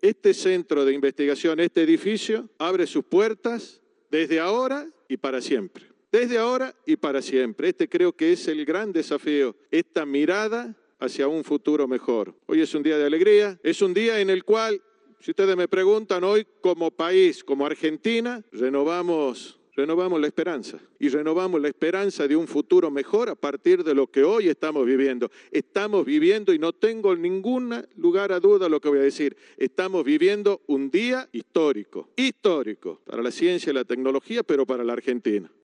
este centro de investigación, este edificio, abre sus puertas desde ahora y para siempre. Desde ahora y para siempre. Este creo que es el gran desafío, esta mirada hacia un futuro mejor. Hoy es un día de alegría, es un día en el cual, si ustedes me preguntan, hoy como país, como Argentina, renovamos la esperanza. Y renovamos la esperanza de un futuro mejor a partir de lo que hoy estamos viviendo. Estamos viviendo, y no tengo ningún lugar a duda lo que voy a decir, estamos viviendo un día histórico. Histórico para la ciencia y la tecnología, pero para la Argentina.